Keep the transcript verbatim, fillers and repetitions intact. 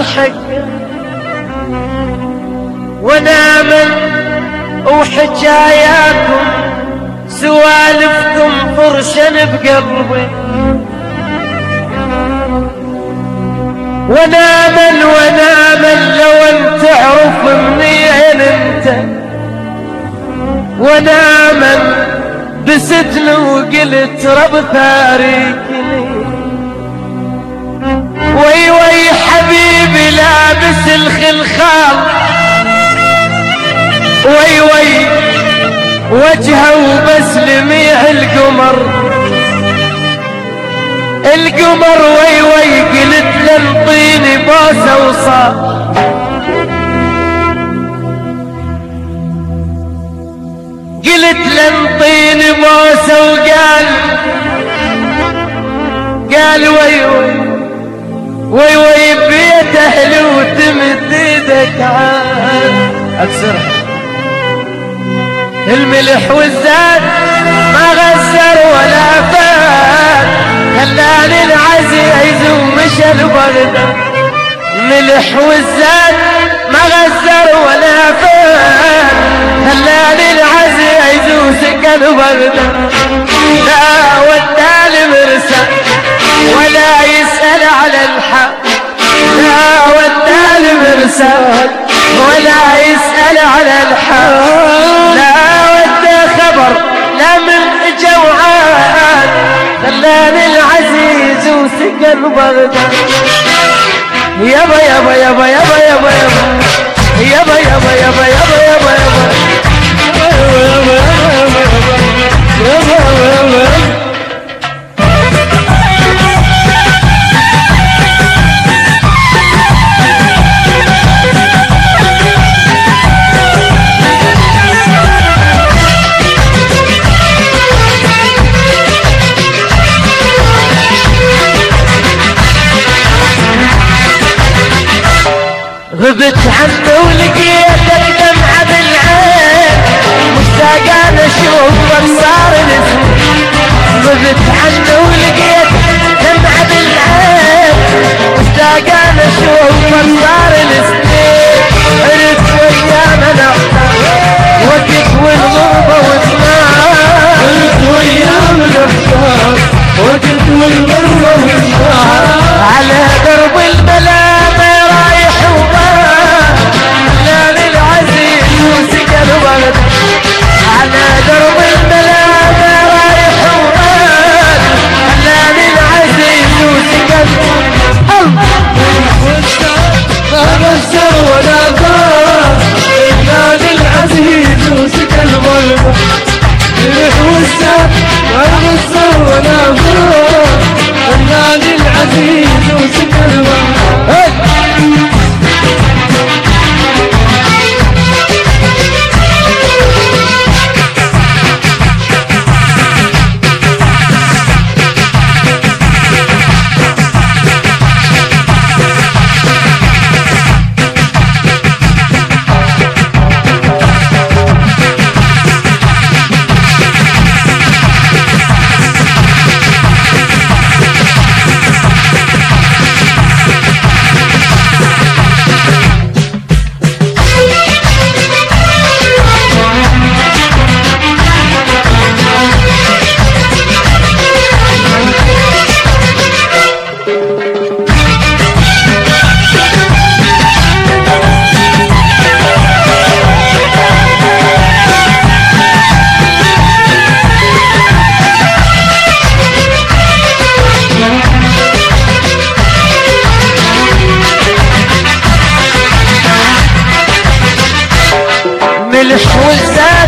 نضحك ونامل وحكاياكم سوالفكم فرشا بقلبي، ونامل ونامل لو ان تعرف منين انت، ونامل بستل وقلت رب فارقني. وي وي حبيبي لابس الخلخال، وي وي وجهه وبس لميع القمر، القمر وي وي قلت لنطيني بوسه وصال، قلت لنطيني بوسه وقال قال وي وي وي وي بيت اهلي وتمد ايدك عاد اكسرها. الملح والزاد ما غزر ولا فات، خلاني العزيز ومشى البغدة. الملح والزاد ما غزر ولا فات، خلاني العزيز وسكن بغدة. لا وداني مرسى ولا يسأل على الحق، لا وداني مرسى ولا يسأل على الحق، لا ودى خبر لا من جوعان، خلاني العزيز وسكن بغدة. يابا يابا يابا يابا يابا يابا يابا يابا يابا يابا يابا غبت عنه ولقيتك دمعة بالعين، مشتاق انا اشوفك صار نسيت. غبت عنه ولقيتك دمعة بالعين، مشتاق انا اشوفك صار نسيت. عرفت ويانا نحتار وقت والغربة والنار، عرفت ويانا نحتار وقت والغربة والنار. على درب الملامة رايح وبال، خلاني العزيز وسكن بغدة. على درب الملامة رايح وبال، خلاني العزيز وسكن ما غسر ولا فار، خلاني العزيز وسكن بغدة. ريح والساب ما غسر ولا فار، خلاني العزيز وسكن بغدة. ملح والزاد